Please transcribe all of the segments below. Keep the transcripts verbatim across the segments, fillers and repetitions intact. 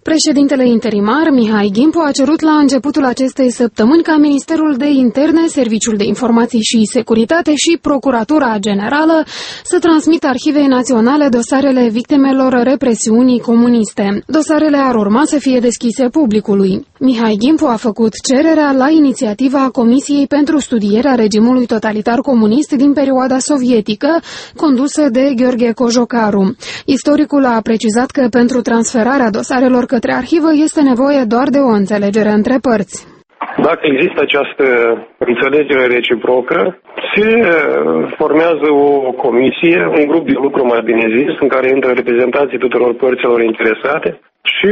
Președintele interimar, Mihai Gimpo, a cerut la începutul acestei săptămâni ca Ministerul de Interne, Serviciul de Informații și Securitate și Procuratura Generală să transmită Arhivei Naționale dosarele victimelor represiunii comuniste. Dosarele ar urma să fie deschise publicului. Mihai Gimpo a făcut cererea la inițiativa Comisiei pentru studierea regimului totalitar comunist din perioada sovietică, condusă de Gheorghe Cojocaru. Istoricul a precizat că pentru transferarea dosarelor către arhivă este nevoie doar de o înțelegere între părți. Dacă există această înțelegere reciprocă, se formează o comisie, un grup de lucru mai bine zis, în care intră reprezentanții tuturor părților interesate și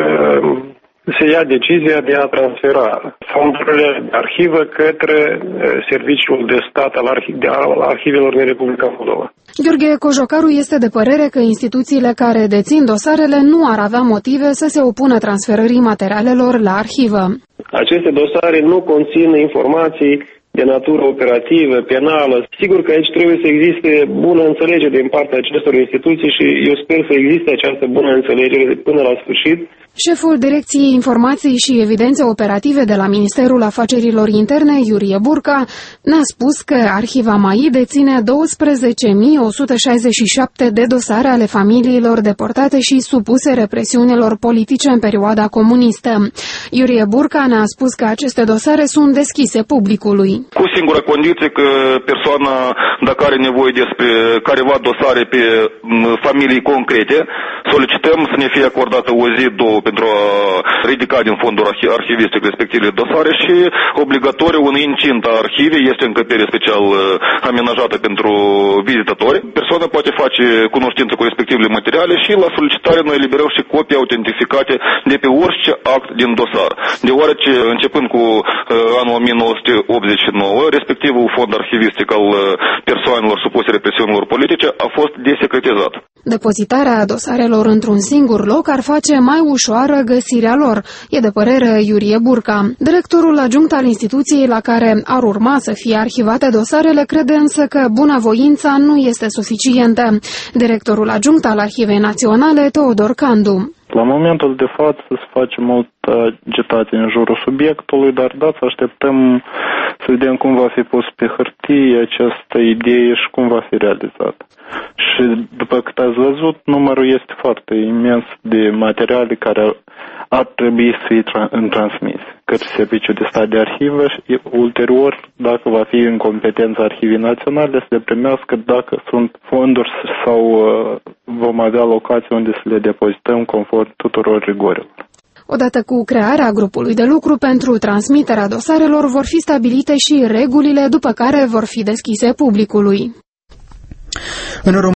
se ia decizia de a transfera fondurile de arhivă către Serviciul de Stat al, arhi- de al Arhivelor din Republica Moldova. Gheorghe Cojocaru este de părere că instituțiile care dețin dosarele nu ar avea motive să se opună transferării materialelor la arhivă. Aceste dosare nu conțin informații de natură operativă, penală. Sigur că aici trebuie să existe bună înțelegere din partea acestor instituții și eu sper să existe această bună înțelegere până la sfârșit. Șeful Direcției Informații și Evidențe Operative de la Ministerul Afacerilor Interne, Iurie Burca, ne-a spus că Arhiva M A I deține douăsprezece mii o sută șaizeci și șapte de dosare ale familiilor deportate și supuse represiunilor politice în perioada comunistă. Iurie Burca ne-a spus că aceste dosare sunt deschise publicului. Cu singură condiție că persoana, dacă are nevoie despre careva dosare pe familii concrete, solicităm să ne fie acordată o zi, două, pentru a ridica din fondul arhivistic respectivele dosare și obligatoriu în incinta arhivei este încăpere special amenajată pentru vizitatori. Persoana poate face cunoștință cu respectivele materiale și la solicitare noi eliberăm și copii autentificate de pe orice act din dosar. Deoarece începând cu anul o mie nouă sute optzeci și nouă, respectivul fond arhivistic al persoanelor supuse represiunilor politice a fost desecretizat. Depozitarea dosarelor într-un singur loc ar face mai ușoară găsirea lor, e de părere Iurie Burca. Directorul adjunct al instituției la care ar urma să fie arhivate dosarele crede însă că bunăvoința nu este suficientă. Directorul adjunct al Arhivei Naționale, Teodor Candu. La momentul de față se face multă agitație în jurul subiectului, dar da, să așteptăm să vedem cum va fi pus pe hârtie această idee și cum va fi realizată. Și după cât ați văzut, numărul este foarte imens de materiale care ar trebui să fie transmis către Serviciul de Stat de Arhivă și ulterior, dacă va fi în competența Arhivii Naționale, să le primească dacă sunt fonduri sau vom avea locații unde să le depozităm conform tuturor rigorilor. Odată cu crearea grupului de lucru pentru transmiterea dosarelor vor fi stabilite și regulile după care vor fi deschise publicului. În